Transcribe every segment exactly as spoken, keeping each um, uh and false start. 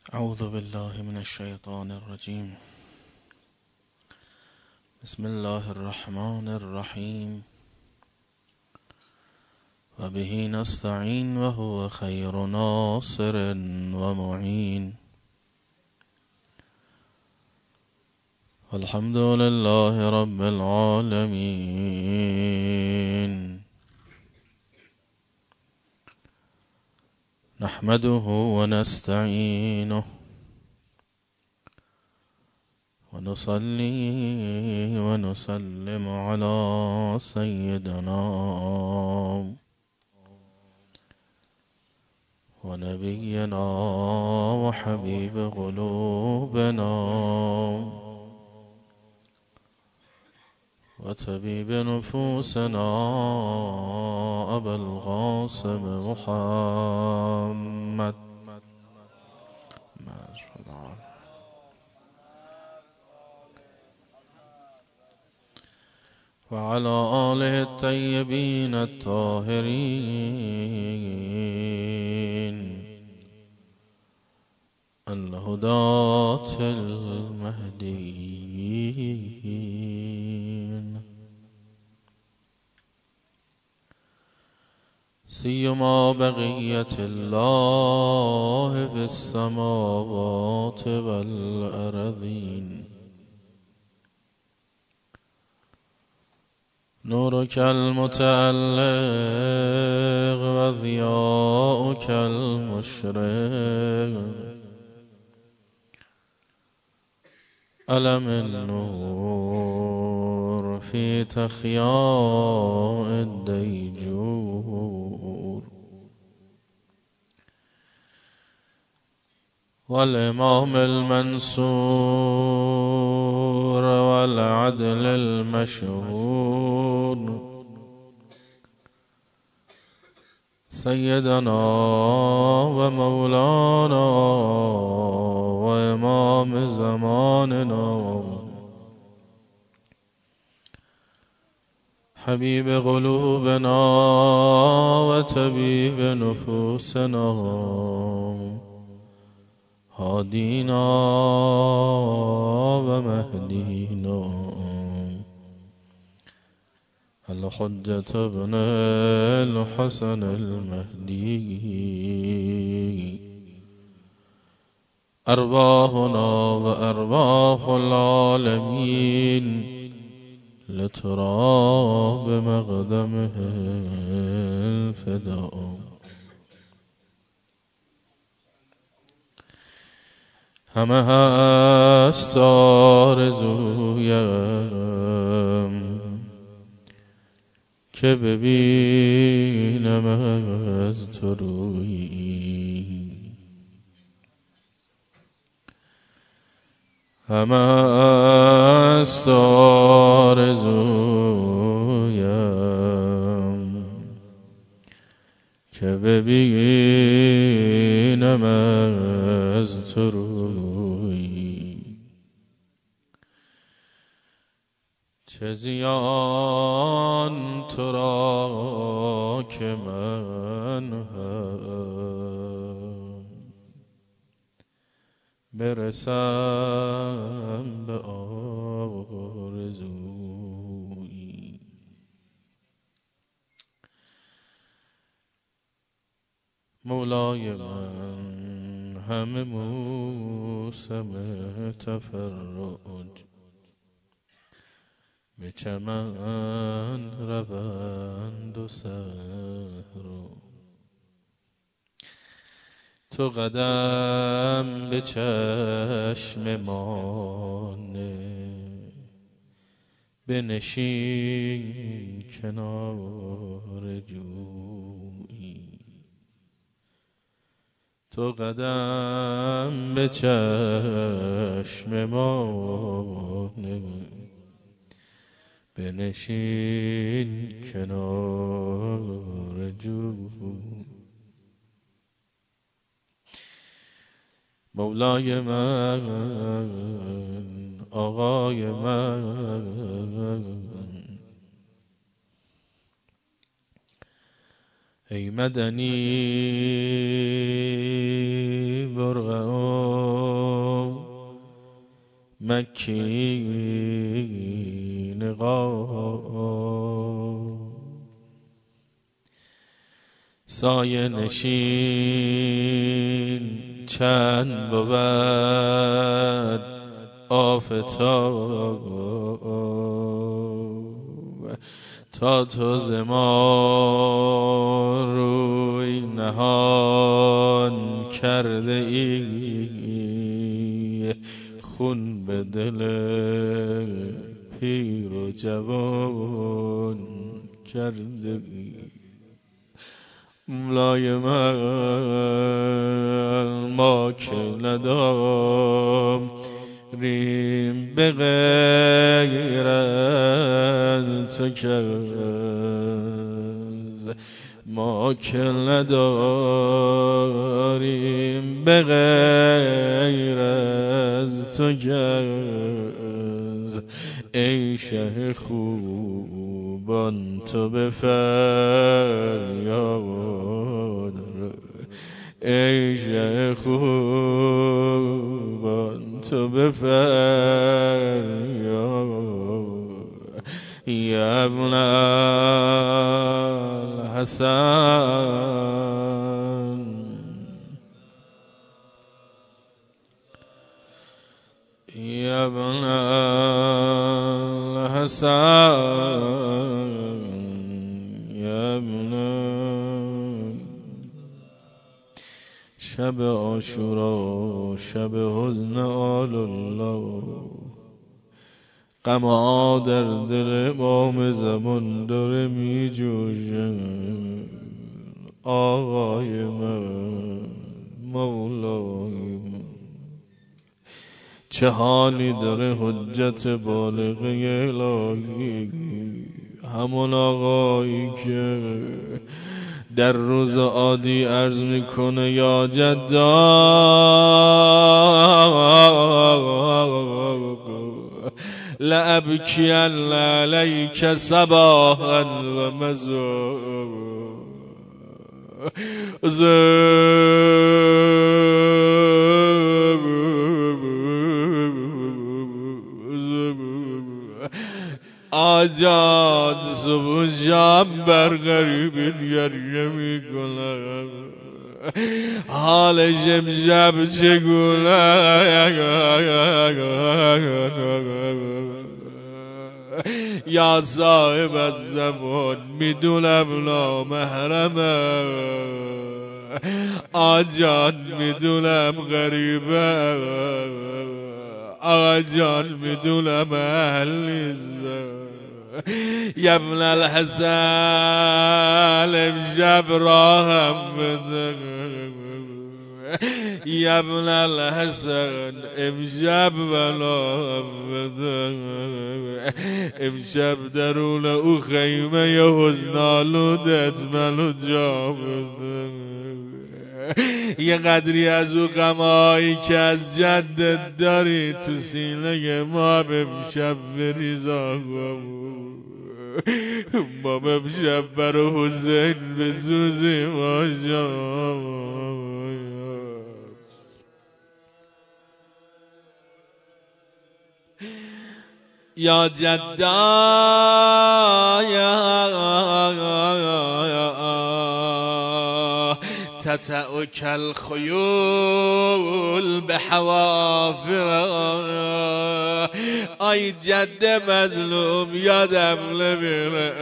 أعوذ بالله من الشيطان الرجيم. بسم الله الرحمن الرحيم. وبه نستعين وهو خير ناصر ومعين. والحمد لله رب العالمين. نحمده ونستعينه ونصلي ونسلم على سيدنا ونبينا وحبيب قلوبنا وطبيب نفوسنا أبا القاسم محمد وعلى آله الطيبين الطاهرين الهداة المهديين، سيما بقية الله في السماوات والأرضين. نورك المتألق وضياؤك المشرق، ألم النور في تخياء الديجور، والإمام المنصور والعدل المشهود، سيدنا ومولانا وإمام زماننا حبيب قلوبنا وطبيب نفوسنا هادينا ومهدينا الحجة ابن الحسن المهدي، أرواحنا وأرواح العالمين لتراب مقدمه الفداء. همه هست آرزویم که ببینم از تو رویی، همه هست آرزویم که ببینم از تو رویی. چه زیان تو را که من هم برسم به آرزویی. مولای من همه موسم تفرج به چمن روند و صحرا، تو قدم به چشم ما نه، بنشین کنار جویی. تو قدم به چشم ما نه، بنشین کنار جویی. مولای من، آقای من، ای مدنی برقع مکین قاف سایه نشین چند بود آفتاب تا تو ز ما روی نهان کرده ای خون به دل پیر و جوان کرده ای مولای من ما که نداریم به غیر از تو کس ما که نداریم به غیر از تو کس ای شه خوبان تو به فریاد ای شه خوبان تو به فریاد یا ابن الحسن یا ابن الحسن یا ابن شب عاشورا شب حزن آل الله غم‌ها در دل امام زمان داره می جوشن آقای من مولای من چه حالی داره حجت بالغه الهی همون آقایی که در روز عادی عرض میکنه یا جدا لأبکی علیک صباحا و مساء آجاد صبح شب بر غریب گریه میکنم حال شب چگونه یا صاحب الزمان میدونم نامحرمه آجان میدونم غریبه آقا جان میدونم اهل نیست یا ابن الحسن امشب راهم بده یا ابن الحسن امشب بلاهم بده امشب درون او خیمه ی حزن آلودت منو جا بده یه قدری از او غمایی که از جدت داری تو سینه ما امشب بریز آقا ما امشب برا حسین بسوزیم آجا یا جدا تتأک الخیول به حوافر آی جد مظلوم یادم نمیره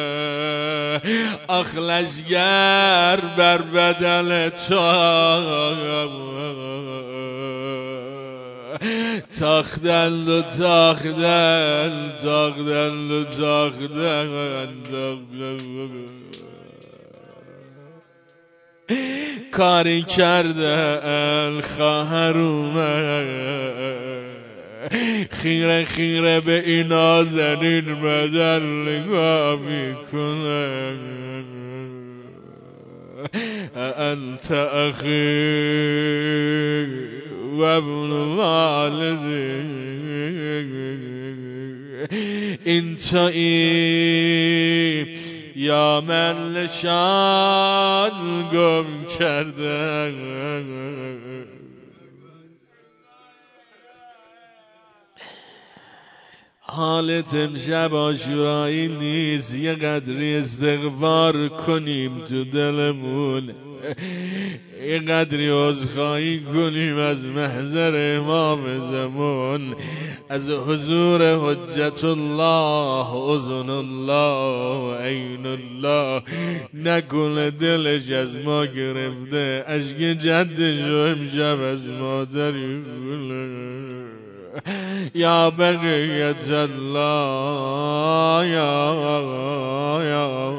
آخلشگر بر بدن تو تاختند و تاختند تاختند و تاختند کاری کردن خواهر اومد خیره خیره به این نازنین بدن نگاه میکنه انت اخی و ابن والدی این تویی یا من نشان گم کردم حالت امشب عاشورایی نیست، یه قدری استغفار کنیم تو دلمون، یه قدری عذرخواهی کنیم از محضر امام زمان، از حضور حجت الله، اذن الله، عین الله. نکنه دلش از ما گرفته، اشک جدشو امشب از مادری یا بقیت الله، یا یا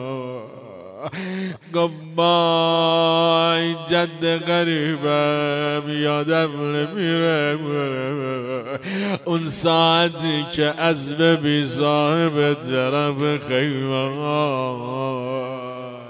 گفای جد غریبم یادم نمیره، اون ساعتی که اسب بی صاحب طرف خیمه.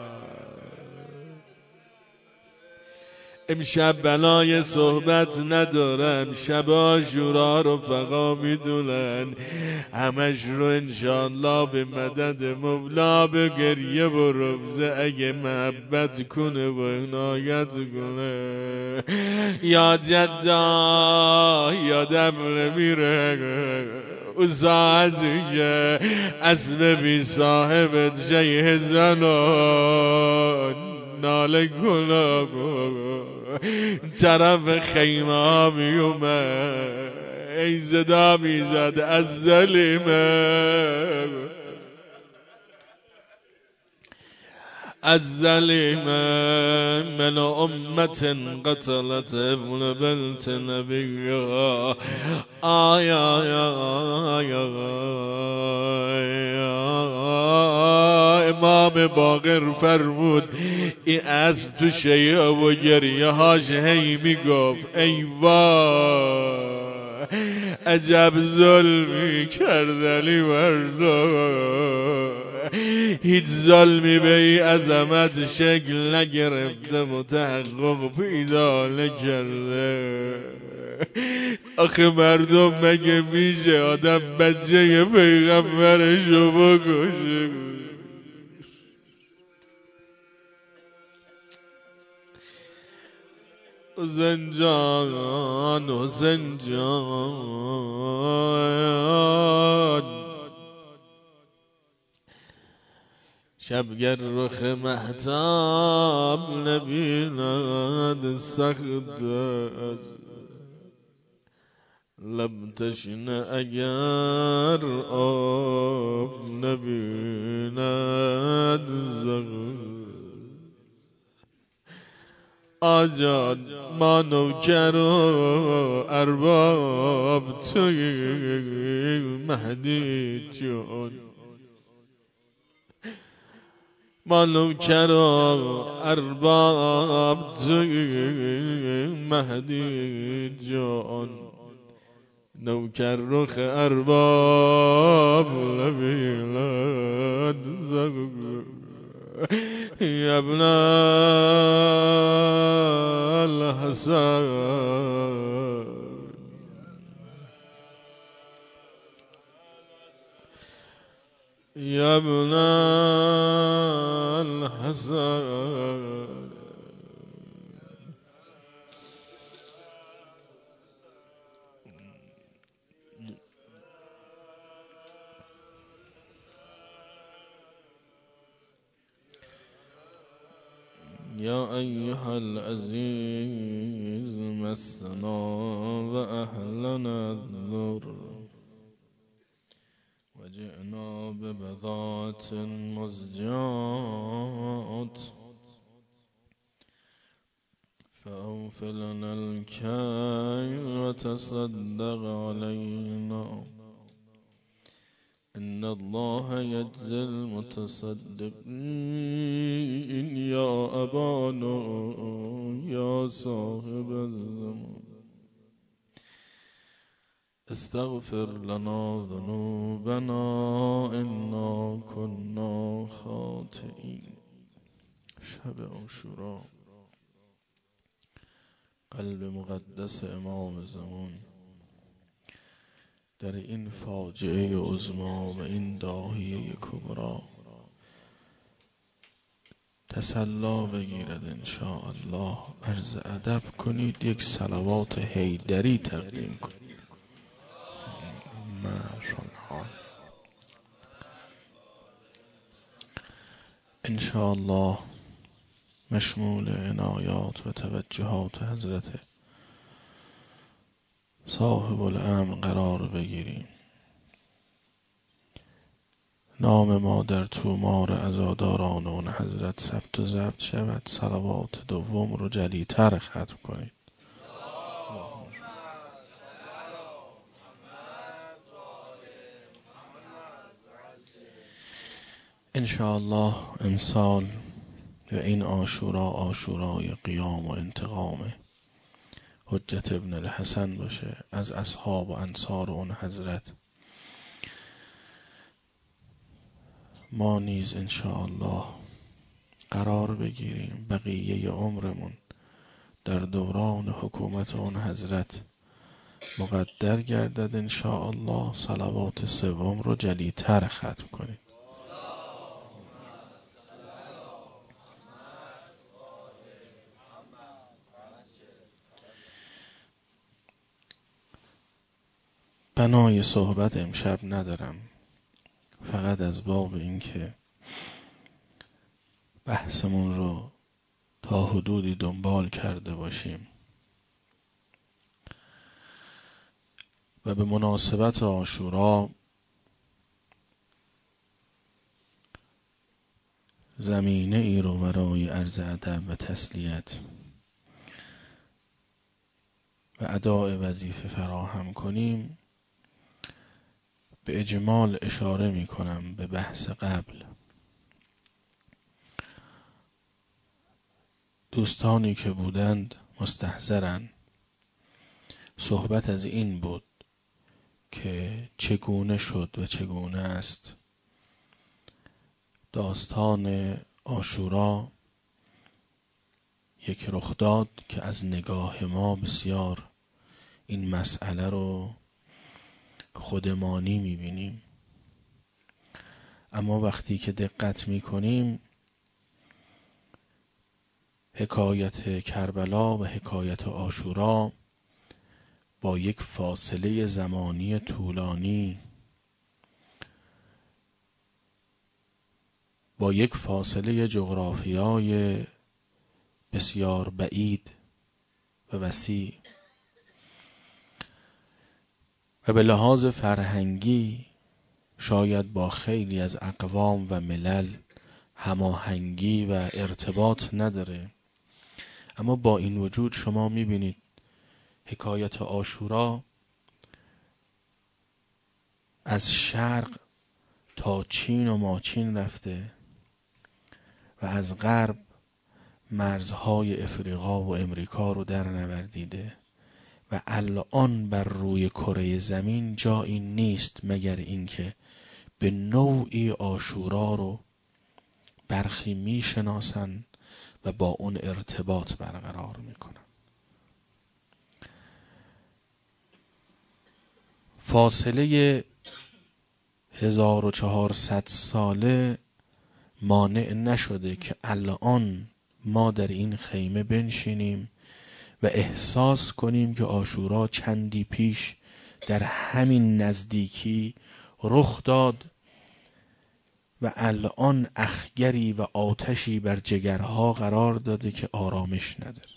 امشب بلای صحبت ندارم، شب عاشورا رو فقا میدونن، همش رو انشالله به مدد مولا به گریه و ربزه اگه محبت کنه و عنایت کنه. یا جدا یادم نمیره او ساعتی که اسب بی صاحب شیه زنان ناله کنم طرف خیمه ها می اومد، ای صدا می زد از ظلیمه، از ظلیمه من امت قتلت ابن بنت نبی. آیا امام باقر فرمود این اسب تو شیعه و گریه هاش هی میگفت ای وای عجب ظلمی کردنی مردم، هیچ ظلمی به این عظمت شکل نگرفته، متحقق پیدا نکرده. آخه مردم مگه میشه آدم بچه پیغمبرشو بکشه؟ حسین جان، حسین جان، شبگر رخ مهتاب نبیند سخت لب تشنه اگر آب نبیند زغ. آجان ما نوکر و ارباب توی مهدی جان، ما نوکر و ارباب توی مهدی جان، نوکر رخ ارباب نبیند زغ. یا ابن الحسن، یا ابن الحسن، یا ایها العزیز مسنا و اهلنا الضر و جئنا ببضاعة مزجات فأوف لنا الكيل وتصدق علينا إن الله يجزي المتصدقين. يا أبانا يا صاحب الزمان استغفر لنا ذنوبنا إنا كنا خاطئين. شب عاشورا، قلب مقدس امام زمان در این فاجعه عظما و این داهیه کبرا تسلا بگیرد انشاءالله. عرض ادب کنید یک صلوات حیدری تقدیم کنید. ماشاءالله. انشاءالله مشمول عنایات و توجهات حضرت صاحب الامر قرار بگیریم. نام ما در تومار عزاداران اون حضرت ثبت و ضبط شود. صلوات دوم رو جلیتر ختم کنید. انشاءالله امسال و این عاشورا عاشورای قیام و انتقام حجت ابن الحسن باشه از اصحاب و انصار اون حضرت. ما نیز انشاءالله قرار بگیریم بقیه عمرمون در دوران حکومت اون حضرت مقدر گردد. انشاءالله صلوات سوم رو جلیتر ختم کنید. بنای صحبت امشب ندارم، فقط از باب این که بحثمون رو تا حدودی دنبال کرده باشیم و به مناسبت عاشورا زمینه ای رو برای عرض ادب و تسلیت و اداء وظیفه فراهم کنیم. به اجمال اشاره می کنم به بحث قبل. دوستانی که بودند مستحضرن. صحبت از این بود که چگونه شد و چگونه است داستان عاشورا یک رخداد که از نگاه ما بسیار این مسئله رو خودمانی میبینیم، اما وقتی که دقت میکنیم حکایت کربلا و حکایت عاشورا با یک فاصله زمانی طولانی، با یک فاصله جغرافیای بسیار بعید و وسیع و به لحاظ فرهنگی شاید با خیلی از اقوام و ملل هماهنگی و ارتباط نداره، اما با این وجود شما میبینید حکایت عاشورا از شرق تا چین و ماچین رفته و از غرب مرزهای افریقا و امریکا رو در نوردیده و الان بر روی کره زمین جایی نیست مگر اینکه به نوعی عاشورا رو برخی میشناسن و با اون ارتباط برقرار میکنن. فاصله هزار و چهارصد ساله مانع نشده که الان ما در این خیمه بنشینیم و احساس کنیم که عاشورا چندی پیش در همین نزدیکی رخ داد و الان اخگری و آتشی بر جگرها قرار داده که آرامش نداره.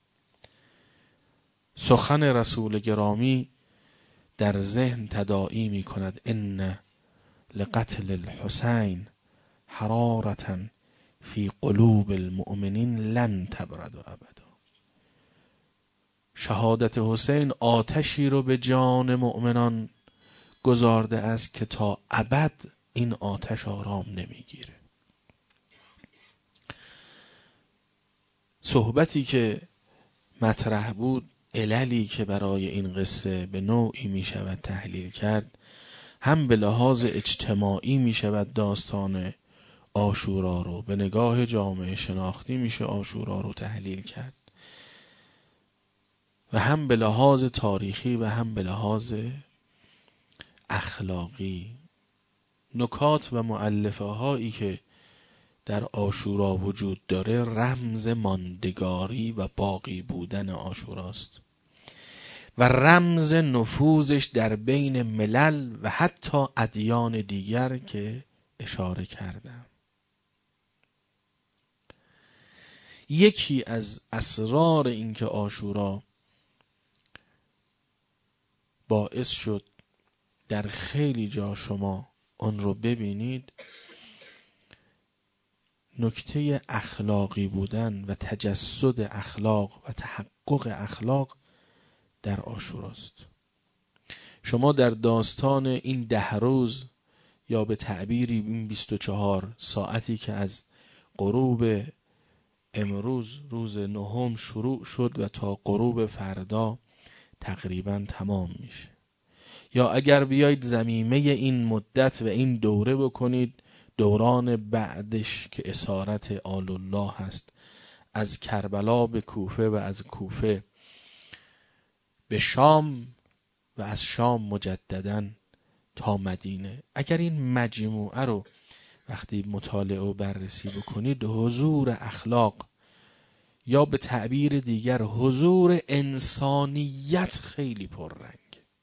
سخن رسول گرامی در ذهن تداعی می کند ان لقتل الحسین حرارة فی قلوب المؤمنین لن تبرد ابدا. شهادت حسین آتشی رو به جان مؤمنان گذارده است که تا ابد این آتش آرام نمیگیره. صحبتی که مطرح بود، عللی که برای این قصه به نوعی می شود تحلیل کرد، هم به لحاظ اجتماعی می شود داستان عاشورا رو به نگاه جامعه شناختی میشه عاشورا رو تحلیل کرد و هم به لحاظ تاریخی و هم به لحاظ اخلاقی. نکات و مؤلفه هایی که در عاشورا وجود داره رمز ماندگاری و باقی بودن عاشوراست و رمز نفوذش در بین ملل و حتی ادیان دیگر که اشاره کردم. یکی از اسرار این که عاشورا باعث شد در خیلی جا شما اون رو ببینید، نکته اخلاقی بودن و تجسد اخلاق و تحقق اخلاق در عاشوراست. شما در داستان این ده روز یا به تعبیری این بیست و چهار ساعتی که از غروب امروز روز نهم شروع شد و تا غروب فردا تقریبا تمام میشه، یا اگر بیایید زمینه این مدت و این دوره بکنید، دوران بعدش که اسارت آل الله هست، از کربلا به کوفه و از کوفه به شام و از شام مجدداً تا مدینه، اگر این مجموعه رو وقتی مطالعه و بررسی بکنید، حضور اخلاق یا به تعبیر دیگر حضور انسانیت خیلی پررنگ.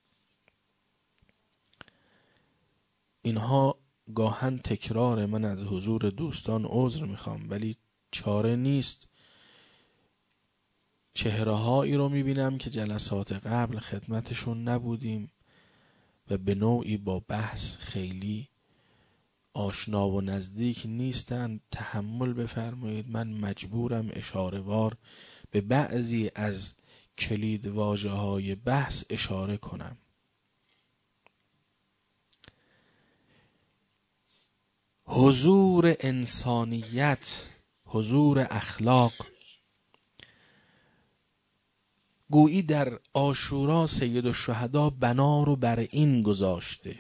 اینها گاهن تکرار، من از حضور دوستان عذر میخوام ولی چاره نیست. چهره هایی رو میبینم که جلسات قبل خدمتشون نبودیم و به نوعی با بحث خیلی آشنا و نزدیک نیستن. تحمل بفرمایید، من مجبورم اشاره وار به بعضی از کلید واژه های بحث اشاره کنم. حضور انسانیت، حضور اخلاق. گویی در عاشورا سید الشهدا بنا رو بر این گذاشته،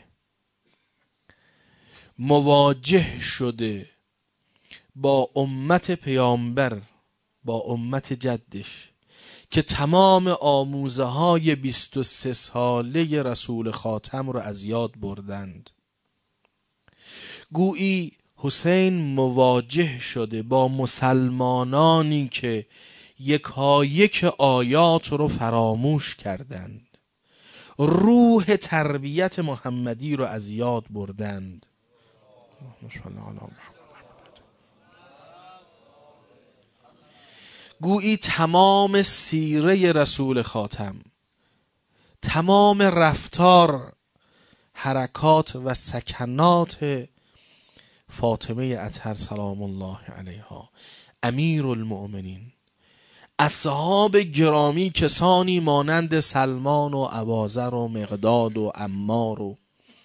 مواجه شده با امت پیامبر، با امت جدش که تمام آموزه های بیست و سه ساله رسول خاتم رو از یاد بردند. گویی حسین مواجه شده با مسلمانانی که یکایک آیات رو فراموش کردند، روح تربیت محمدی رو از یاد بردند. گویی تمام سیره رسول خاتم، تمام رفتار، حرکات و سکنات فاطمه اطهر سلام الله علیها، امیر المؤمنین، اصحاب گرامی، کسانی مانند سلمان و ابوذر و مقداد و عمار و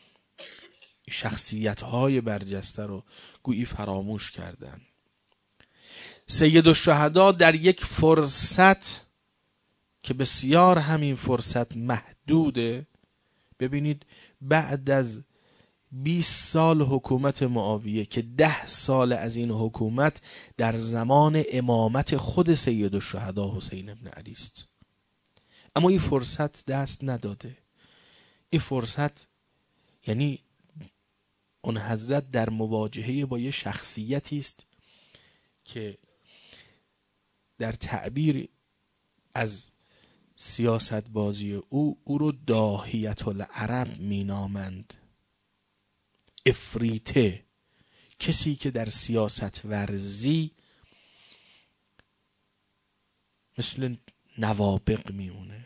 شخصیت‌های برجسته رو گویی فراموش کردند. سید الشهدا در یک فرصت که بسیار همین فرصت محدوده، ببینید بعد از بیست سال حکومت معاویه که ده سال از این حکومت در زمان امامت خود سید الشهدا حسین ابن علی است، اما این فرصت دست نداده. این فرصت یعنی اون حضرت در مواجهه با یه شخصیتی است که در تعبیر از سیاست بازی او او رو داهیت العرب می نامند، افریته، کسی که در سیاست ورزی مثل نوابغ میمونه.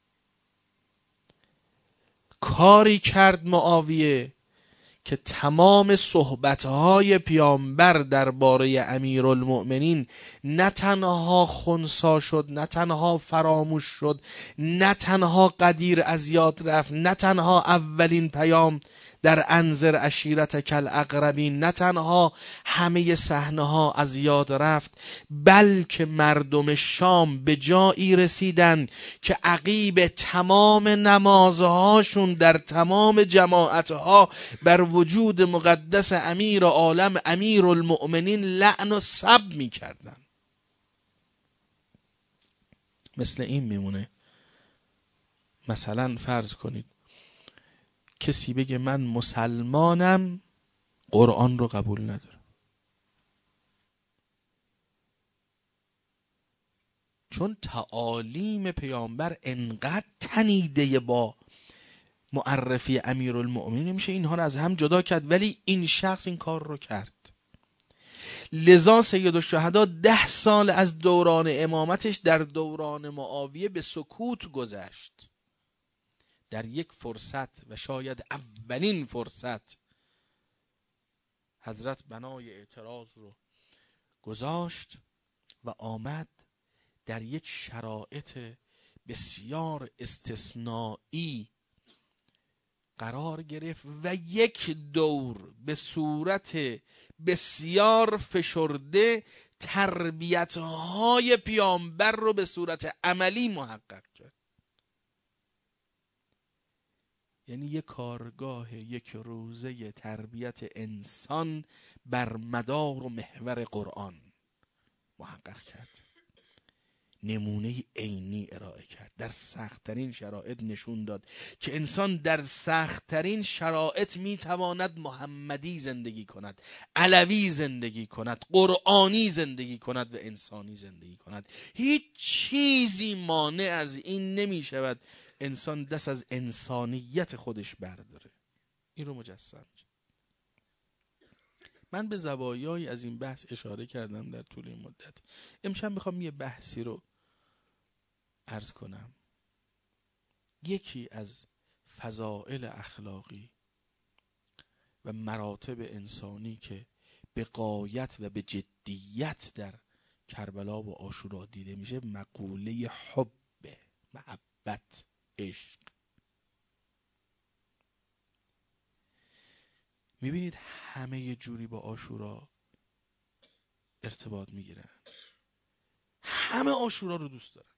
کاری کرد معاویه که تمام صحبتهای پیامبر درباره امیرالمؤمنین نه تنها خنثی شد، نه تنها فراموش شد، نه تنها قدیر از یاد رفت، نه تنها اولین پیام در انذر عشیرتک الاقربین، نه تنها همه صحنه ها از یاد رفت، بلکه مردم شام به جایی رسیدن که عقیب تمام نمازهاشون در تمام جماعتها بر وجود مقدس امیر عالم امیر المؤمنین لعن و سب می کردن. مثل این میمونه مثلا فرض کنید کسی بگه من مسلمانم، قرآن رو قبول نداره، چون تعالیم پیامبر انقدر تنیده با معرفی امیرالمؤمنین میشه اینها رو از هم جدا کرد، ولی این شخص این کار رو کرد. لذا سید الشهدا ده سال از دوران امامتش در دوران معاویه به سکوت گذشت. در یک فرصت و شاید اولین فرصت حضرت بنای اعتراض رو گذاشت و آمد در یک شرایط بسیار استثنایی قرار گرفت و یک دور به صورت بسیار فشرده تربیت‌های پیامبر رو به صورت عملی محقق کرد. یعنی یک کارگاه یک روزه تربیت انسان بر مدار و محور قرآن محقق کرد. نمونه عینی ارائه کرد. در سخت‌ترین شرایط نشون داد که انسان در سخت‌ترین شرایط میتواند محمدی زندگی کند، علوی زندگی کند، قرآنی زندگی کند و انسانی زندگی کند. هیچ چیزی مانع از این نمیشود انسان دست از انسانیت خودش برداره. این رو مجسم کرد. من به زوایایی از این بحث اشاره کردم در طول این مدت. امشب میخوام یه بحثی رو عرض کنم. یکی از فضائل اخلاقی و مراتب انسانی که به غایت و به جدیت در کربلا و عاشورا دیده میشه مقوله حب، محبت، عشق. میبینید همه یه جوری با عاشورا ارتباط میگیرن، همه عاشورا رو دوست دارن،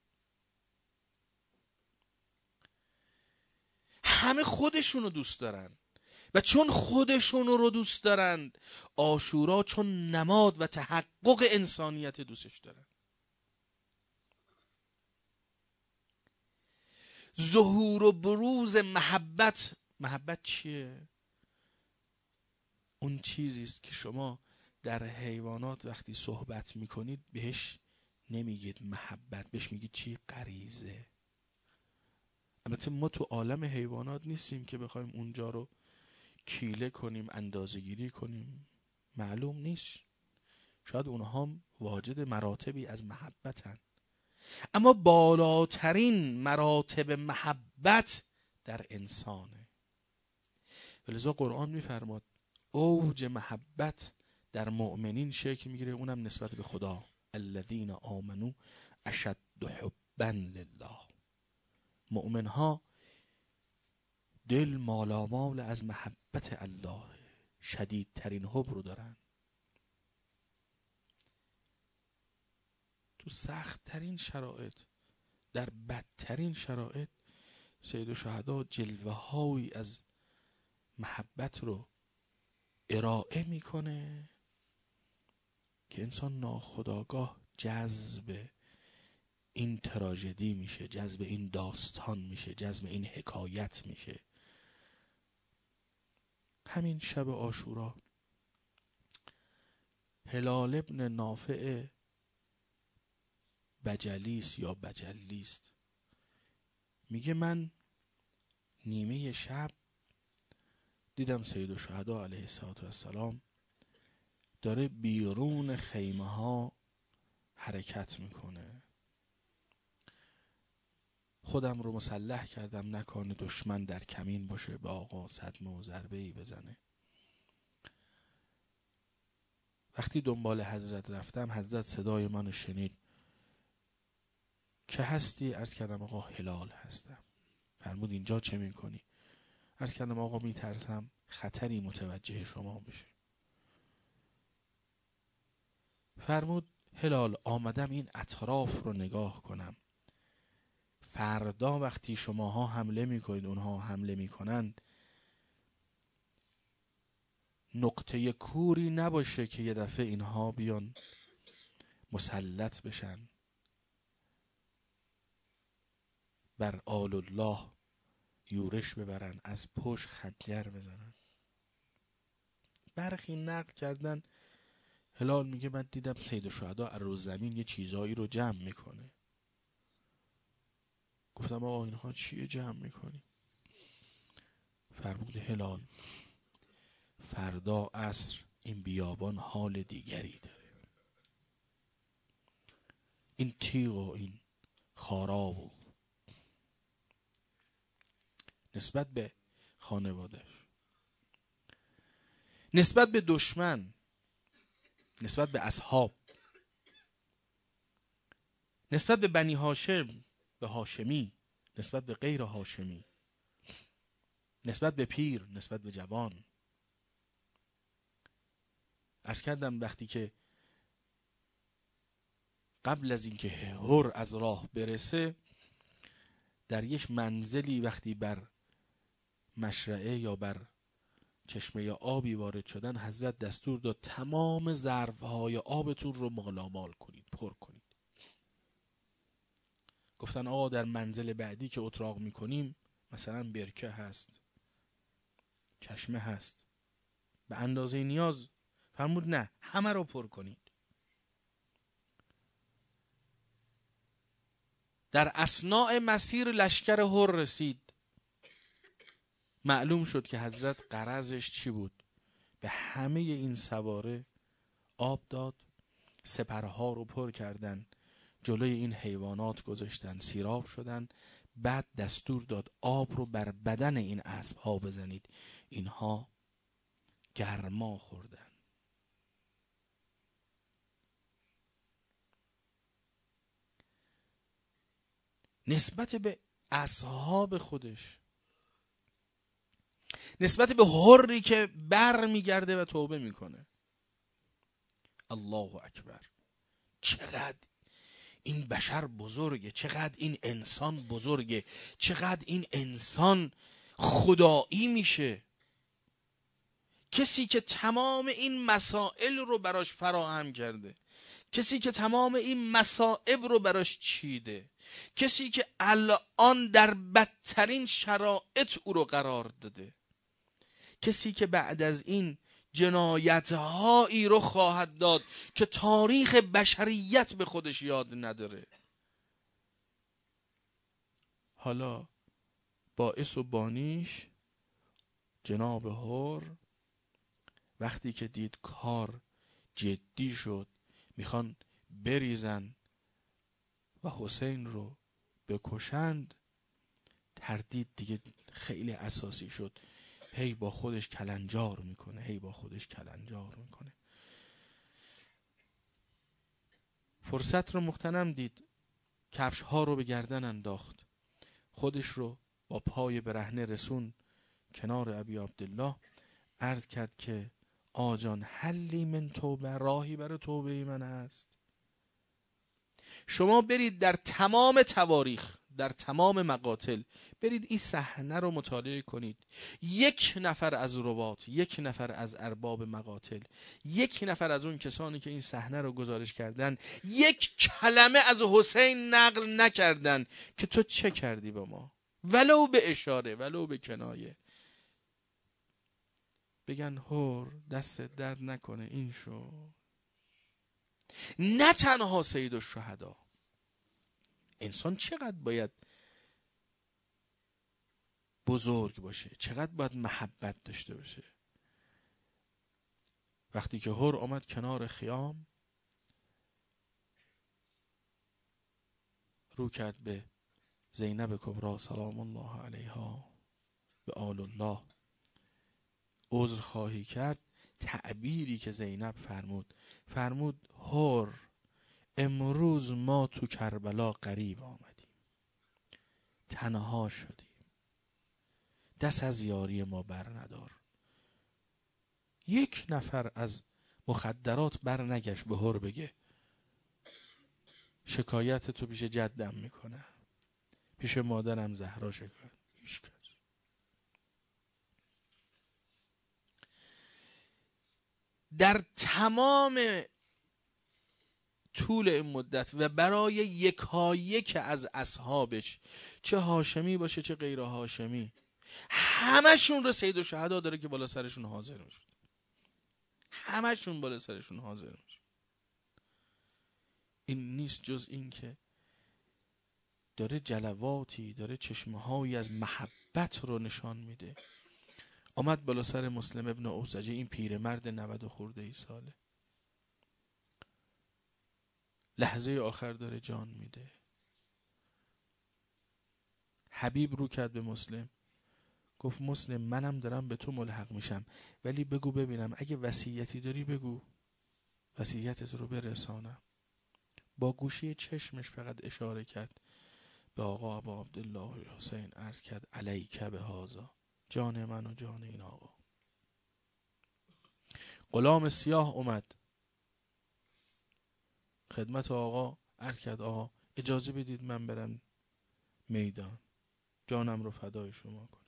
همه خودشون رو دوست دارن و چون خودشون رو دوست دارن عاشورا چون نماد و تحقق انسانیت دوستش دارن. ظهور و بروز محبت. محبت چیه؟ اون چیزی است که شما در حیوانات وقتی صحبت میکنید بهش نمیگید محبت، بهش میگید چی؟ غریزه. البته ما تو عالم حیوانات نیستیم که بخوایم اونجا رو کیله کنیم، اندازه گیری کنیم، معلوم نیست. شاید اونها هم واجد مراتبی از محبتن، اما بالاترین مراتب محبت در انسانه. ولذا قرآن میفرماد اوج محبت در مؤمنین شکل میگیره، اونم نسبت به خدا. الذین آمنوا اشد حبا لله. مؤمنها دل مالامال از محبت الله، شدیدترین حب رو دارن. تو سختترین شرایط، در بدترین شرایط سید الشهدا جلوه هایی از محبت رو ارائه میکنه که انسان ناخودآگاه جذب این تراژدی میشه، جذب این داستان میشه، جذب این حکایت میشه. همین شب عاشورا هلال ابن نافع بجلیس یا بجلیست میگه من نیمه شب دیدم سید الشهدا علیه السلام داره بیرون خیمه ها حرکت میکنه. خودم رو مسلح کردم نکنه دشمن در کمین باشه به آقا صدمه و ضربه ای بزنه. وقتی دنبال حضرت رفتم حضرت صدای منو شنید. که هستی؟ عرض کردم آقا هلال هستم. فرمود اینجا چه میکنی؟ عرض کردم آقا میترسم خطری متوجه شما بشه. فرمود هلال آمدم این اطراف رو نگاه کنم، فردا وقتی شماها حمله میکنید اونها حمله میکنند نقطه کوری نباشه که یه دفعه اینها بیان مسلط بشن بر آل الله، یورش ببرن، از پشت خنجر بزنن. برخی نقل کردن هلال میگه من دیدم سید الشهدا از رو زمین یه چیزایی رو جمع میکنه. گفتم آقا اینها چیه جمع میکنی؟ فرمود هلال فردا عصر این بیابان حال دیگری داره. این تیغ و این خاراب و نسبت به خانوادش، نسبت به دشمن، نسبت به اصحاب، نسبت به بنی هاشم، به هاشمی، نسبت به غیر هاشمی، نسبت به پیر، نسبت به جوان. عرض کردم وقتی که قبل از اینکه هر از راه برسه، در یک منزلی وقتی بر مشرعه یا بر چشمه آبی وارد شدن، حضرت دستور داد تمام ظرفهای آبتون رو مالامال کنید، پر کنید. گفتن آقا در منزل بعدی که اتراق میکنیم مثلا برکه هست، چشمه هست، به اندازه نیاز. فرمود نه، همه رو پر کنید. در اثناء مسیر لشکر هر رسید. معلوم شد که حضرت غرضش چی بود؟ به همه این سواره آب داد، سپرها رو پر کردن، جلوی این حیوانات گذاشتن، سیراب شدن. بعد دستور داد آب رو بر بدن این اسب ها بزنید. اینها گرما خوردن. نسبت به اصحاب خودش، نسبت به حری که بر میگرده و توبه میکنه. الله اکبر. چقدر این بشر بزرگه، چقدر این انسان بزرگه، چقدر این انسان خدایی میشه. کسی که تمام این مسائل رو براش فراهم کرده، کسی که تمام این مصائب رو براش چیده، کسی که الان در بدترین شرایط او رو قرار داده، کسی که بعد از این جنایت‌هایی رو خواهد داد که تاریخ بشریت به خودش یاد نداره. حالا باعث و بانیش جناب هر وقتی که دید کار جدی شد، میخوان بریزن و حسین رو بکشند، تردید دیگه خیلی اساسی شد. هی با خودش کلنجار میکنه، هی با خودش کلنجار میکنه. فرصت رو مغتنم دید، کفش ها رو به گردن انداخت، خودش رو با پای برهنه رسون کنار ابی عبدالله، عرض کرد که آجان حلی من توبه، راهی برای توبه من هست. شما برید در تمام تواریخ، در تمام مقاتل، برید این صحنه رو مطالعه کنید. یک نفر از روات، یک نفر از ارباب مقاتل، یک نفر از اون کسانی که این صحنه رو گزارش کردن، یک کلمه از حسین نقل نکردن که تو چه کردی با ما، ولو به اشاره، ولو به کنایه. بگن هر دست درد نکنه این شو. نه تنها سید الشهدا، انسان چقدر باید بزرگ باشه، چقدر باید محبت داشته باشه. وقتی که هر آمد کنار خیام، رو کرد به زینب کبرا سلام الله علیها به آل الله، عذر خواهی کرد. تعبیری که زینب فرمود، فرمود هر امروز ما تو کربلا غریب آمدیم، تنها شدیم، دست از یاری ما بر ندار. یک نفر از مخدرات بر نگشت به هر بگه شکایت تو پیش جدم میکنه، پیش مادرم زهرا شکایت. هیچ کس. در تمام طول این مدت و برای یکایک از اصحابش، چه هاشمی باشه چه غیر هاشمی، همشون رو سید الشهدا داره که بالا سرشون حاضر میشه، همشون بالا سرشون حاضر میشه. این نیست جز این که داره جلواتی، داره چشمهایی از محبت رو نشان میده. آمد بالا سر مسلم ابن اوسجه، این پیرمرد نود و خورده ای ساله، لحظه آخر داره جان میده. حبیب رو کرد به مسلم، گفت مسلم منم دارم به تو ملحق میشم، ولی بگو ببینم اگه وصیتی داری بگو وصیتت رو برسانم. با گوشه چشمش فقط اشاره کرد به آقا ابا عبدالله حسین، عرض کرد علیک بهذا، جان من و جان این آقا. غلام سیاه اومد خدمت آقا، عرض کرد آقا اجازه بدید من برم میدان، جانم رو فدای شما کنم.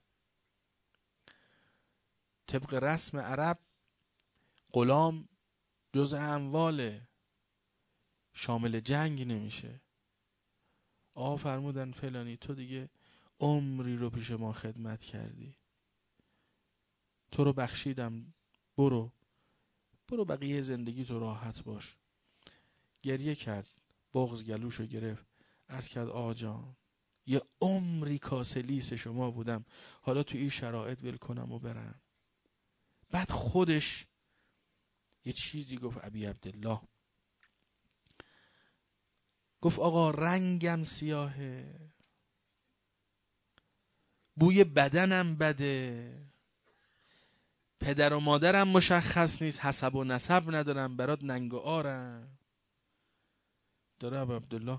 طبق رسم عرب غلام جز اموال شامل جنگ نمیشه. آقا فرمودن فلانی تو دیگه عمری رو پیش ما خدمت کردی، تو رو بخشیدم، برو برو بقیه زندگی تو راحت باش. گریه کرد، بغض گلوشو گرفت، عرض کرد آقا جان یه عمری کاسه لیس شما بودم، حالا تو این شرایط ول کنم و برم؟ بعد خودش یه چیزی گفت ابی عبدالله، گفت آقا رنگم سیاهه، بوی بدنم بده، پدر و مادرم مشخص نیست، حسب و نسب ندارم، برات ننگ و آرم. داره ابی عبدالله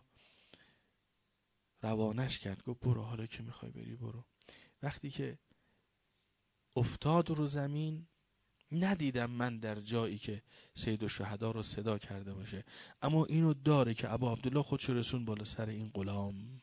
روانش کرد، گفت برو حالا که میخوای بری برو. وقتی که افتاد رو زمین ندیدم من در جایی که سید الشهدا رو صدا کرده باشه، اما اینو داره که ابا عبدالله خودشو رسون بالا سر این غلام.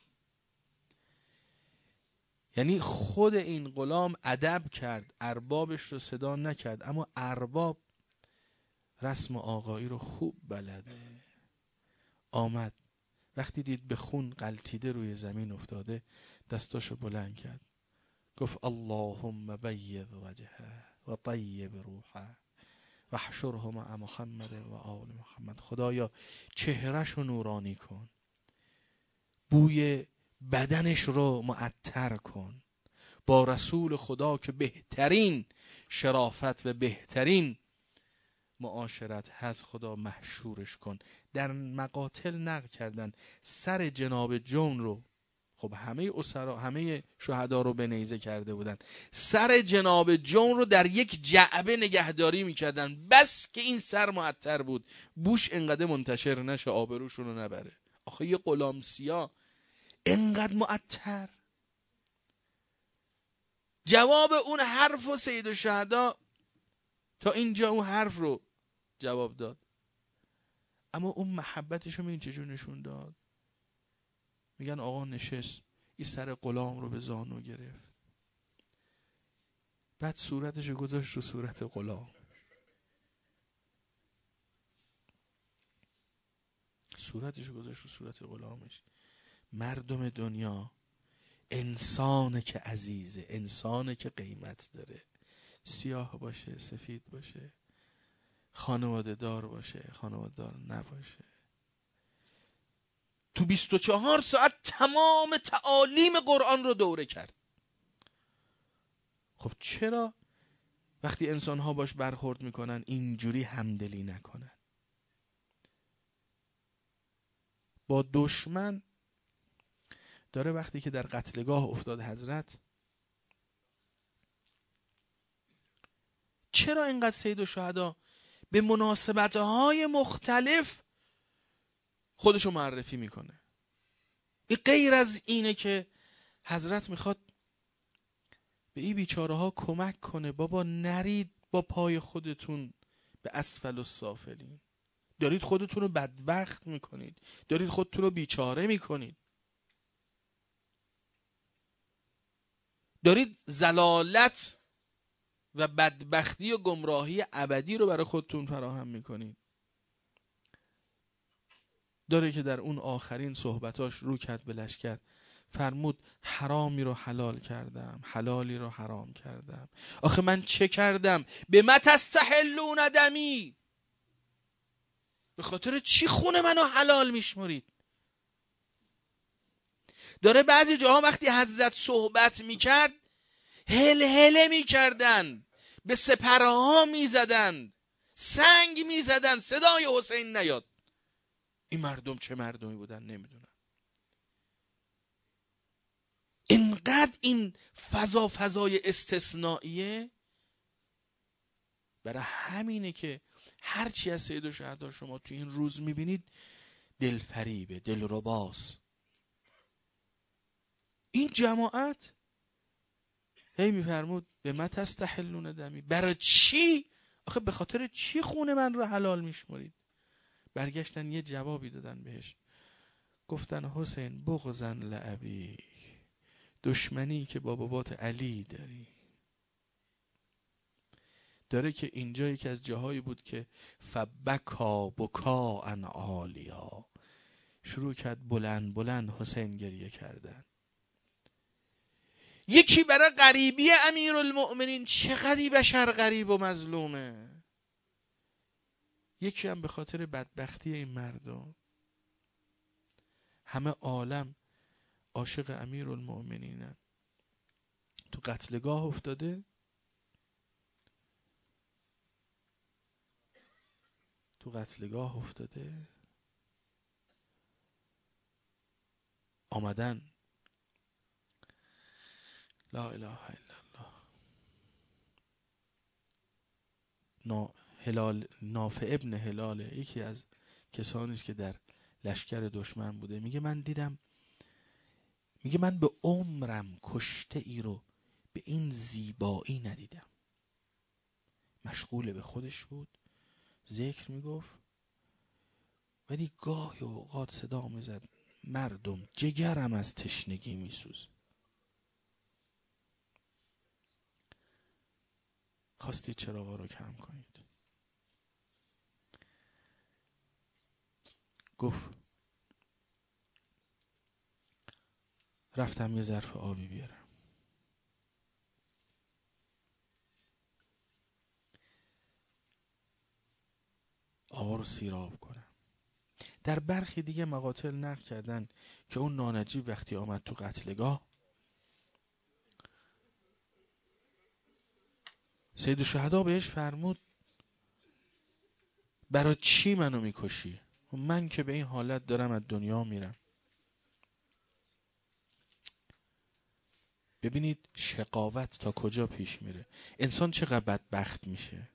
یعنی خود این غلام ادب کرد، اربابش رو صدا نکرد، اما ارباب رسم آقایی رو خوب بلده. آمد وقتی دید به خون غلطیده روی زمین افتاده، دستاشو بلند کرد، گفت اللهم بید وجهه و طیب روحه و احشره مع محمد و آل محمد. خدایا چهرهشو نورانی کن، بوی بدنش رو معطر کن، با رسول خدا که بهترین شرافت و بهترین معاشرت هست، خدا محشورش کن. در مقاتل نقل کردن سر جناب جون رو، خب همه اسرا همه شهدا رو به نیزه کرده بودن، سر جناب جون رو در یک جعبه نگهداری میکردن، بس که این سر معطر بود بوش انقدر منتشر نشه آبروشون رو نبره. آخه یه غلام سیاه انقدر معطر. جواب اون حرف و سید الشهدا تا اینجا اون حرف رو جواب داد، اما اون محبتشو میگن چجور نشون داد. میگن آقا نشست این سر غلام رو به زانو گرفت، بعد صورتشو گذاشت رو صورت غلام، صورتشو گذاشت رو صورت غلامش. مردم دنیا انسانه که عزیزه، انسانه که قیمت داره، سیاه باشه سفید باشه، خانواده دار باشه خانواده دار نباشه، تو بیست و چهار ساعت تمام تعالیم قرآن رو دوره کرد. خب چرا وقتی انسان ها باش برخورد میکنن اینجوری همدلی نکنن؟ با دشمن داره وقتی که در قتلگاه افتاد حضرت، چرا اینقدر سید الشهدا به مناسبت‌های مختلف خودشو معرفی میکنه؟ این غیر از اینه که حضرت میخواد به این بیچاره ها کمک کنه، بابا نرید با پای خودتون به اسفل السافلین، دارید خودتون رو بدبخت میکنید، دارید خودتون رو بیچاره میکنید، دارید زلالت و بدبختی و گمراهی ابدی رو برای خودتون فراهم میکنید. داره که در اون آخرین صحبتاش رو کرد به لشکر، فرمود حرامی رو حلال کردم، حلالی رو حرام کردم. آخه من چه کردم؟ به ما تستحلون دمی، به خاطر چی خون منو حلال میشمرید؟ داره بعضی جاها وقتی حضرت صحبت میکرد هل هله می کردن، به سپره ها می زدن، سنگ می زدن صدای حسین نیاد. این مردم چه مردمی بودن نمیدونم. اینقدر این فضا فضای استثنائیه. برای همینه که هرچی از سید الشهدا شما تو این روز میبینید دلفریبه، دلرباست. این جماعت هی میفرمود به ما تستحلون دمی، برای چی؟ آخه به خاطر چی خون من رو حلال میشمرید؟ برگشتن یه جوابی دادن بهش، گفتن حسین بغضن لابی، دشمنی که با بابات علی داری. داره که اینجا یکی از جاهایی بود که فبکا بکا ان عالیا، شروع کرد بلند بلند حسین گریه کردن. یکی برای غریبی امیرالمؤمنین، چقدر بشر غریب و مظلومه. یکی هم به خاطر بدبختی این مردم. همه عالم عاشق امیرالمؤمنینن، تو قتلگاه افتاده، تو قتلگاه افتاده، آمدن لا اله الا الله. نا هلال نافع ابن هلال، یکی از کسانی است که در لشکر دشمن بوده، میگه من دیدم، میگه من به عمرم کشته ای رو به این زیبایی ندیدم. مشغول به خودش بود، ذکر میگفت، ولی گاهی اوقات صدا میزد مردم جگرم از تشنگی میسوز. خواستید چراغا رو کم کنید. گفت رفتم یه ظرف آبی بیارم. آقا رو سیراب کنم. در برخی دیگه مقاتل نقل کردن که اون نانجیب وقتی آمد تو قتلگاه، سید الشهدا بهش فرمود برای چی منو میکشی؟ من که به این حالت دارم از دنیا میرم. ببینید شقاوت تا کجا پیش میره، انسان چقدر بدبخت میشه.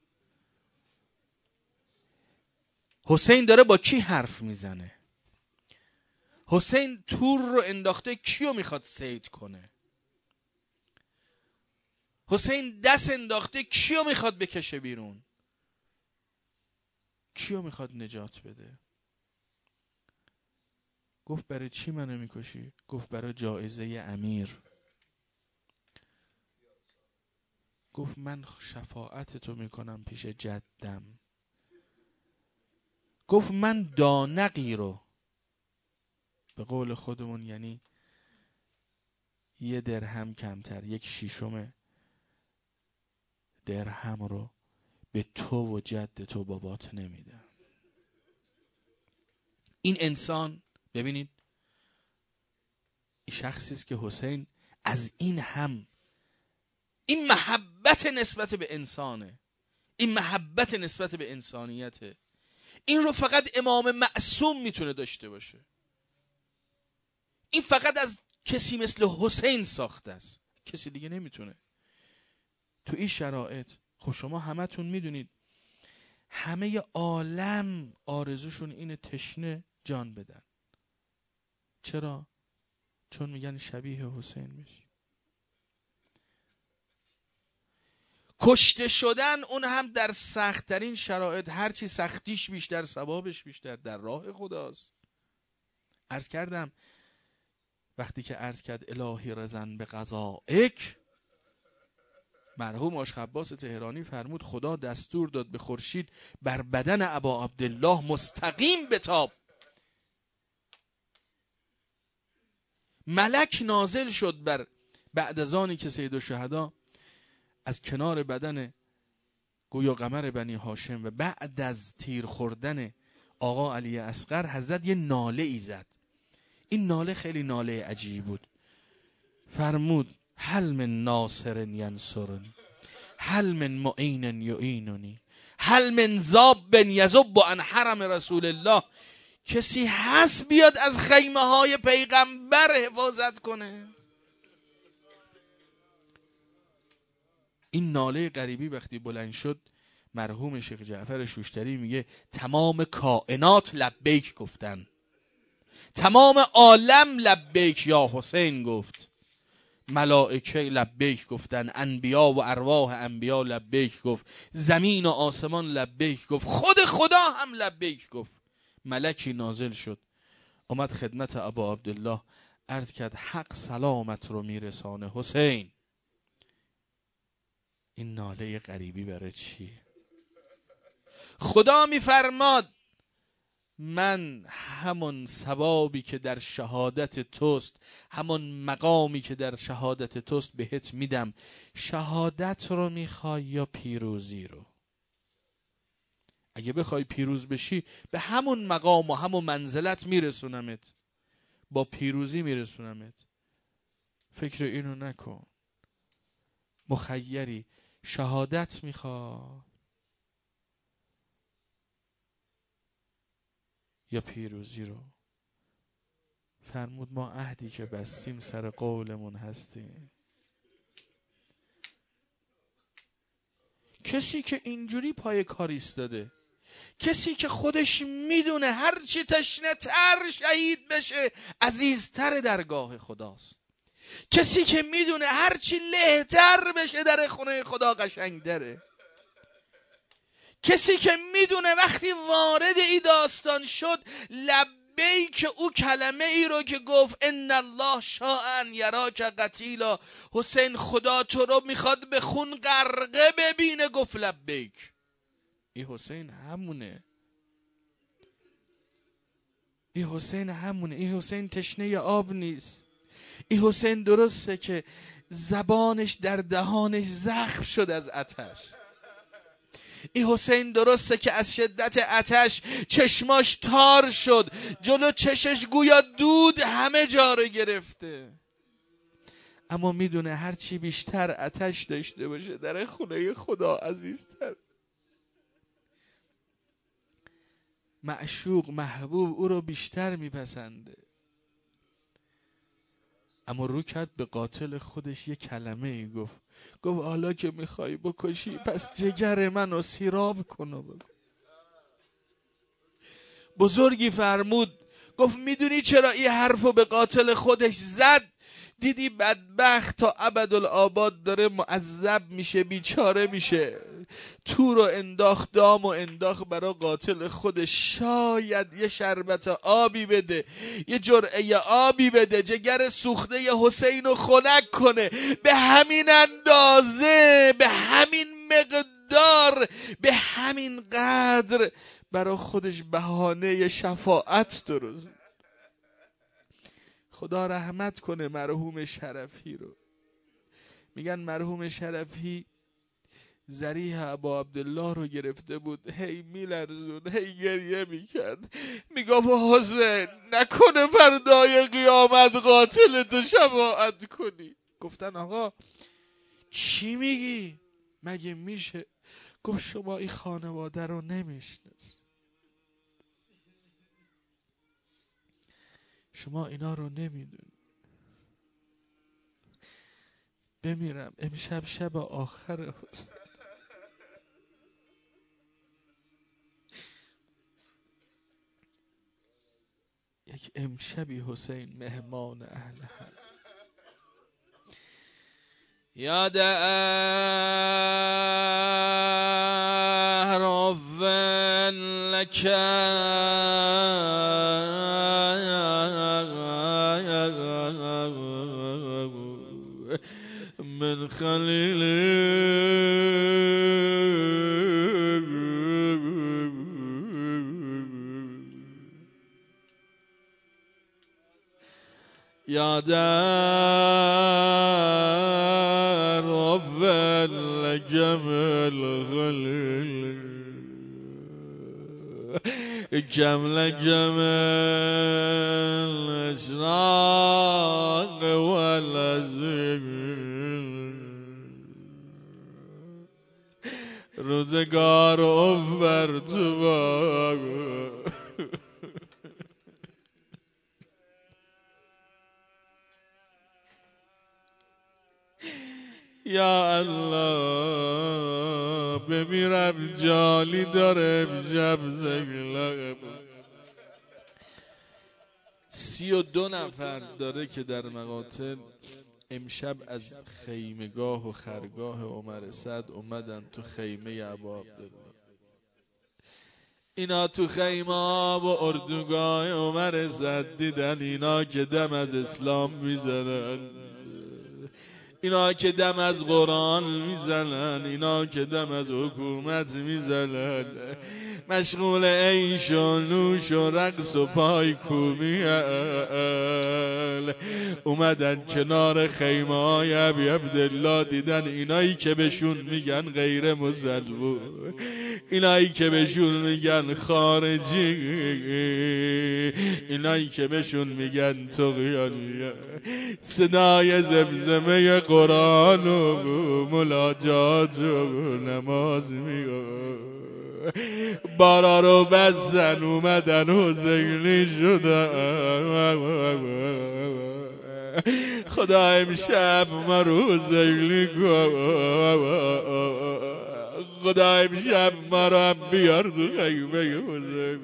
حسین داره با کی حرف میزنه؟ حسین تور رو انداخته، کیو میخواد صید کنه؟ حسین دست انداخته، کیو میخواد بکشه بیرون؟ کیو میخواد نجات بده؟ گفت برای چی منو میکشی؟ گفت برای جایزه امیر. گفت من شفاعت تو میکنم پیش جدم. گفت من دانقی رو، به قول خودمون یعنی یه درهم کمتر، یک شیشم درهم رو به تو و جد تو بابات نمیدم. این انسان ببینید، این شخصی است که حسین از این هم این محبت نسبت به انسانه، این محبت نسبت به انسانیته، این رو فقط امام معصوم میتونه داشته باشه. این فقط از کسی مثل حسین ساخته است، کسی دیگه نمیتونه. تو این شرایط خب شما همتون میدونید همه عالم آرزوشون اینه تشنه جان بدن. چرا؟ چون میگن شبیه حسین بشی. کشته شدن اون هم در سخت‌ترین شرایط، هرچی سختیش بیشتر ثوابش بیشتر، در راه خداست. عرض کردم وقتی که عرض کرد الهی رضن به قضائک، مرحوم عاشق عباس تهرانی فرمود خدا دستور داد به خورشید بر بدن ابا عبدالله مستقیم بتاب. ملک نازل شد بر بعد از آنی که سید الشهدا از کنار بدن گویا قمر بنی هاشم و بعد از تیر خوردن آقا علی اصغر، حضرت یه ناله ای زد. این ناله خیلی ناله عجیب بود. فرمود هل من ناصر ینصرنی هل من معین یعیننی هل من ذاب یذب عن حرم رسول الله. کسی هست بیاد از خیمه های پیغمبر حفاظت کنه؟ این ناله غریبی وقتی بلند شد، مرحوم شیخ جعفر شوشتری میگه تمام کائنات لبیک گفتن، تمام عالم لبیک یا حسین گفت، ملائکه لبیک گفتن، انبیا و ارواح انبیا لبیک گفت، زمین و آسمان لبیک گفت، خود خدا هم لبیک گفت. ملکی نازل شد، اومد خدمت ابا عبدالله، عرض کرد حق سلامت رو میرسانه حسین. این ناله غریبی برای چیه؟ خدا میفرماد من همون ثوابی که در شهادت توست، همون مقامی که در شهادت توست بهت میدم. شهادت رو میخوای یا پیروزی رو؟ اگه بخوای پیروز بشی به همون مقام و همون منزلت میرسونمت، با پیروزی میرسونمت. فکر اینو نکن. مخیری، شهادت میخوای یا پیروزی رو؟ فرمود ما عهدی که بستیم سر قولمون هستیم. کسی که اینجوری پای کار ایستاده، کسی که خودش میدونه هر چی تشنه تر شهید بشه عزیزتر درگاه خداست، کسی که میدونه هر چی لهتر بشه در خونه خدا قشنگ داره، کسی که میدونه وقتی وارد ای داستان شد لبیک او کلمه ای رو که گفت ان الله شاء ان یراک قتیلا، حسین خدا تو رو میخواد به خون غرقه ببینه، گفت لبیک. ای حسین همونه، ای حسین همونه، ای حسین تشنه آب نیست. ای حسین درسته که زبانش در دهانش زخم شد از آتش، ای حسین درسته که از شدت آتش چشماش تار شد، جلو چشش گویا دود همه جا رو گرفته، اما میدونه هرچی بیشتر آتش داشته باشه در خونه خدا عزیزتر. معشوق محبوب او رو بیشتر میپسنده، اما رو کرد به قاتل خودش یه کلمه ای گفت، گفت حالا که میخوای بکشی پس جگر منو سیراب کن و بکن. بزرگی فرمود، گفت میدونی چرا این حرفو به قاتل خودش زد؟ دیدی بدبخت تا ابدالآباد داره معذب میشه، بیچاره میشه، تو رو انداخت دام و انداخت برا قاتل خودش، شاید یه شربت آبی بده، یه جرعه آبی بده، جگر سوخته ی حسین رو خنک کنه. به همین اندازه، به همین مقدار، به همین قدر برا خودش بهانه شفاعت درست. خدا رحمت کنه مرحوم شرفی رو. میگن مرحوم شرفی ذریح ابا عبدالله رو گرفته بود، هی میلرزون، هی گریه میکرد، میگفت حسین نکنه فردای قیامت قاتلت شفاعت کنی. گفتن آقا چی میگی؟ مگه میشه؟ گفت شما این خانواده رو نمیشناس، شما اینا رو نمیدونی. بمیرم امشب شب آخر حسین، یک امشبی حسین مهمان اهل حرم. یاد اهرافن من خلیل یادر اول جمل خلیل جمل جمل اشراق والازم روزگار اف بر تو باد. یا الله بمیرم جالی داره امشب زگلم. سی و دو نفر داره که در مقاتل امشب از خیمگاه و خرگاه عمر سعد اومدن تو خیمه ابا عبدالله. اینا تو خیمه و اردوگاه عمر سعد دیدن اینا که دم از اسلام میزنن، اینا که دم از قرآن میزنن، اینا که دم از حکومت میزنن، مشغول عیش و نوش و رقص و پای کومیل. اومدن کنار خیمه های ابی عبدالله دیدن اینایی که بهشون میگن غیر مسلمون، اینایی که بهشون میگن خارجی، اینایی که بهشون میگن طغیانیه، صدای زمزمه قرآن و مناجات و نماز میگن. بارا رو بزن اومدن حسینی شدن. خدا امشب ما رو حسینی کن، خدا امشب ما رو هم بیار تو خیمه حسین.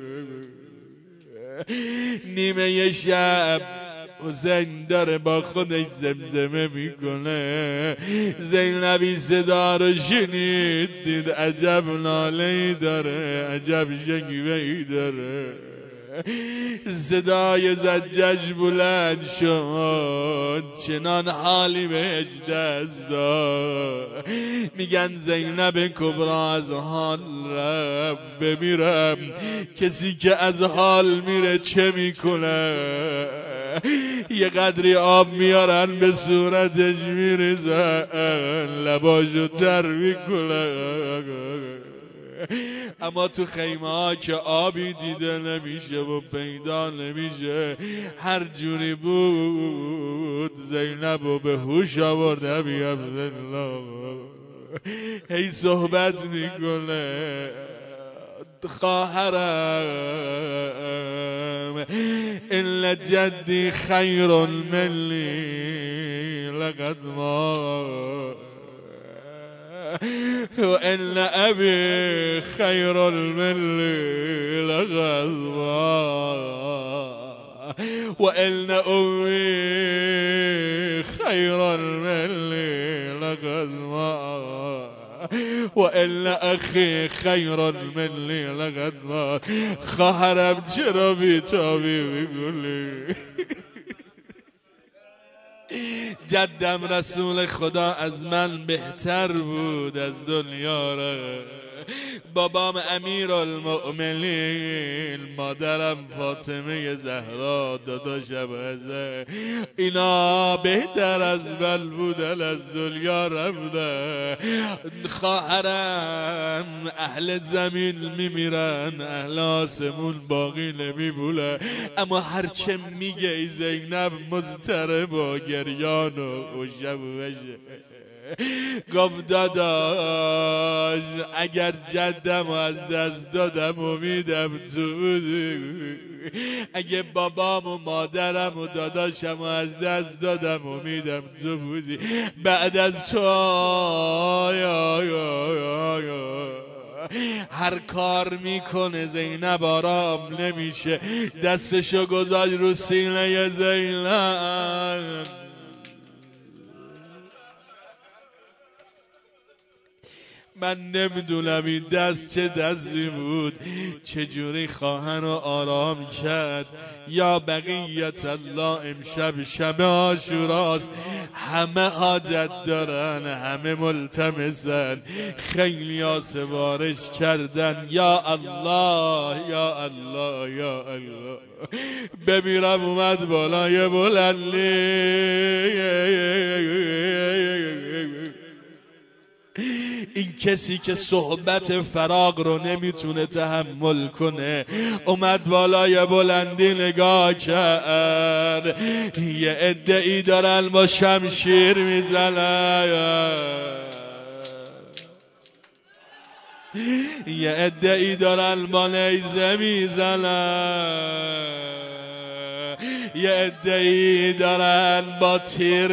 نیمه شب حسین داره با خودش زمزمه میکنه. زینبی صدا رو شنید دید عجب ناله‌ای داره، عجب شکوه‌ای داره. صدای زجاج بلند شد، چنان حالی بهش دست داد. میگن زینب کبرا از حال رفت. بمیرم کسی که از حال میره چه میکنه؟ یه قدری آب میارن به صورتش میریزن، لباشو تر میکنن. اما تو خیمه ها که آبی دیده نمیشه و پیدا نمیشه، هر جوری بود زینب و به هوش آورد ابی عبدالله. هی صحبت میکنه خواهرم الا جدی خیر منی لقد مات وإن أبي خير مني لقد مات وإن أمي خير مني لقد مات وإن أخي خير مني لقد مات. خواهرم چرا بیتابی میگولی؟ جدم رسول خدا از من بهتر بود از دنیا را. بابام امیر المؤمنین، مادرم فاطمه زهرا، داداشم حسین، اینا بهتر از من بودن از دنیا رفتن. خواهرم اهل زمین میمیرن، اهل آسمون باقی نمیمونه. اما هرچه میگه ای زینب مضطرب و گریان و خوشم بشه. گفت داداش اگر جدم از دست دادم امیدم تو بودی، اگه بابام و مادرم و داداشم از دست دادم امیدم تو بودی. بعد از تو یا یا یا یا هر کار میکنه زینب آرام نمیشه. دستشو گذاشت رو سینه زینب. من نمیدونم این دست چه دستی بود، چجوری خواهر رو آرام کرد. یا بقیت الله امشب شب عاشوراست، همه حاجت دارن، همه ملتمسن، خیلی ها سفارش کردن. یا الله یا الله یا الله. بمیرم اومد بالای بلندی. این کسی که صحبت فراق رو نمیتونه تحمل کنه اومد بالای بلندی نگاه کرد. یه عده‌ای دارن با شمشیر میزنن. یه عده‌ای دارن با نیزه میزنن، یه عده‌ای دارن با تیر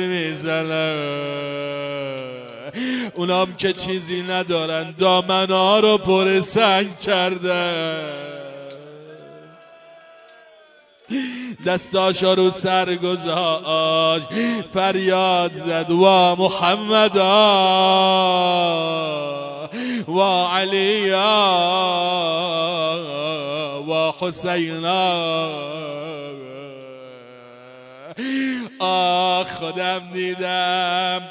میزنن، اونام که چیزی ندارن دامن‌ها رو پر سنگ کردن، دستاشا رو سر گذاشت فریاد زد و محمدا و علیا و حسینا. آه خودم دیدم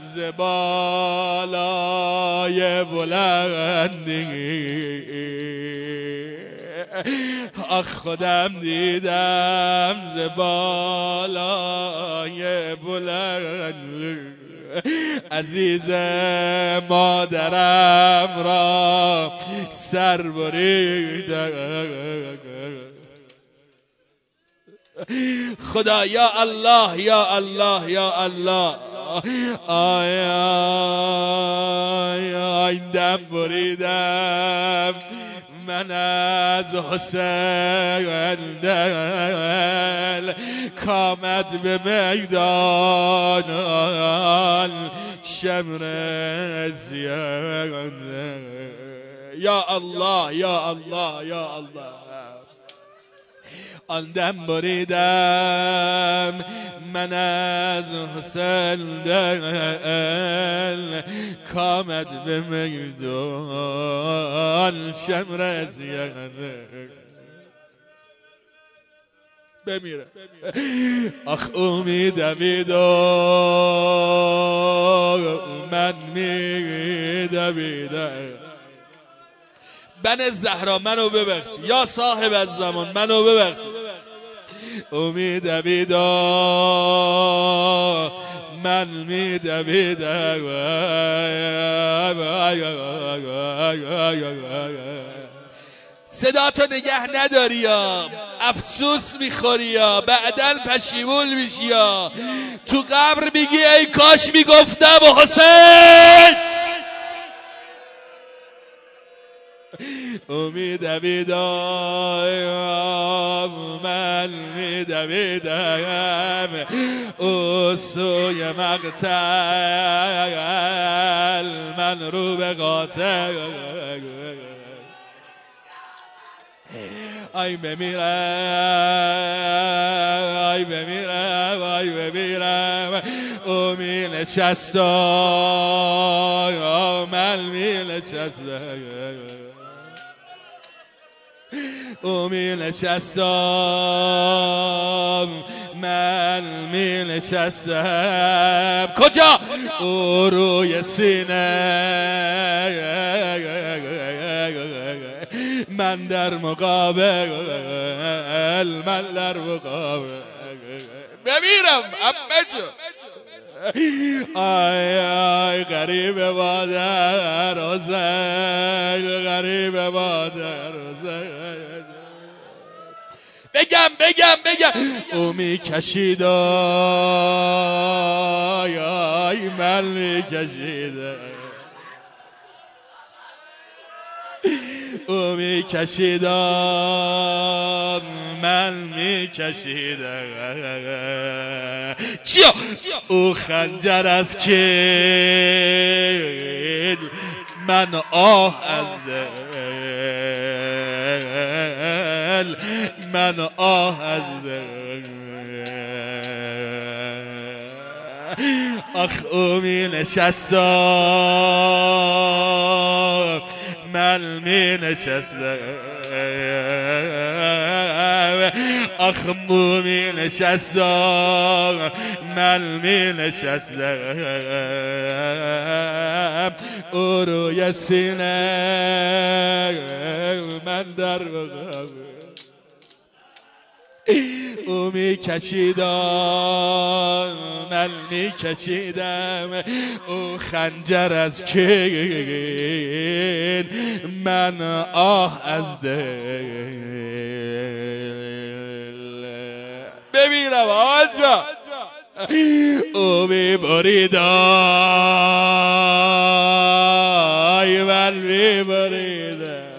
زبالای بلندی، آخ خودم دیدم زبالای بلند، عزیز مادرم را سر بریدم. خدا یا الله یا الله یا الله، آیا این دم بریدم من از حسین دل کامد به میدان شمر زیان. یا الله یا الله یا الله، آن دم بریدم من از حسین دل کامد به میدان شمر زیان. بمیره آخ امیدویدم من میدویدم. بن زهرا منو ببخش یا صاحب از زمان، منو ببخش. امیدویدم من میدویدم، صدا تو نگه نداری یا افسوس میخوری یا بعدن پشیمون میشی یا تو قبر میگی ای کاش میگفتم حسین. امیدویدم من میدویدم او سوی مقتل من رو به قاتل. آی بمیرم آی بمیرم آی بمیرم او می نشستم من می نشستم او می نشستم من می نشستم کجا؟ او روی سینه من در مقابل من در مقابل بمیرم عمه جون. آی آی غریب مادر حسین غریب مادر حسین. بگم بگم بگم او می کشید آی آی من می کشیدم او می کشیدم من می کشیدم. چیا؟ او خنجر از کیل من آه از دل من آه از دل. آخ او می نشستم من می نشستم آخ مو می نشستم من می نشستم او روی سینه من در بغم او می کشیدم من می کشیدم او خنجر از کین من آه از دل. ببینم آجا او می بریدم من می بریدم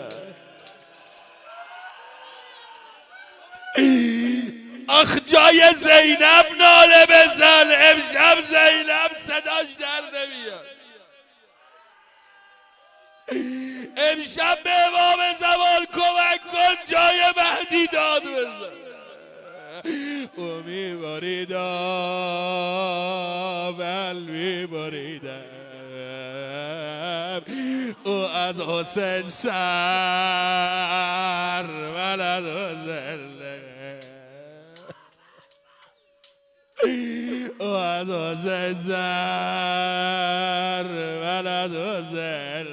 جای زینب ناله بزن، امشب زینب صداش در نمیاد. امشب به امام زمان کمک کن جای مهدی داد بزن. او میبریدم بل میبریدم او از حسین سر ولد حسین او از حسین سر ولد حسین.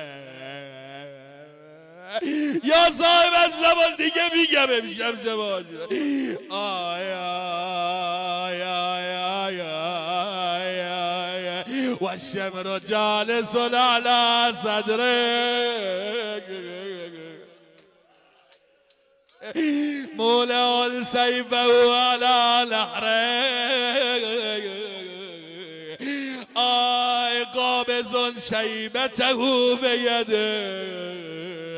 یا صاحب از زمان دیگه میگم امشب زمان آی آی آی آی آی آی و الشمر جالس على صدره مولع سيفه على نحره آی قابض شیبته بیده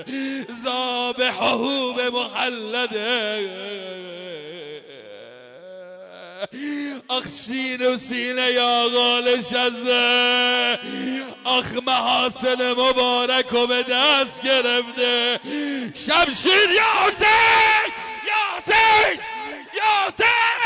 ذابحه بمخلده آخ سینه و سینه یا آقا شزده آخ محاسن مبارک رو به دست گرفته شمشیر یا حسین یا حسین یا حسین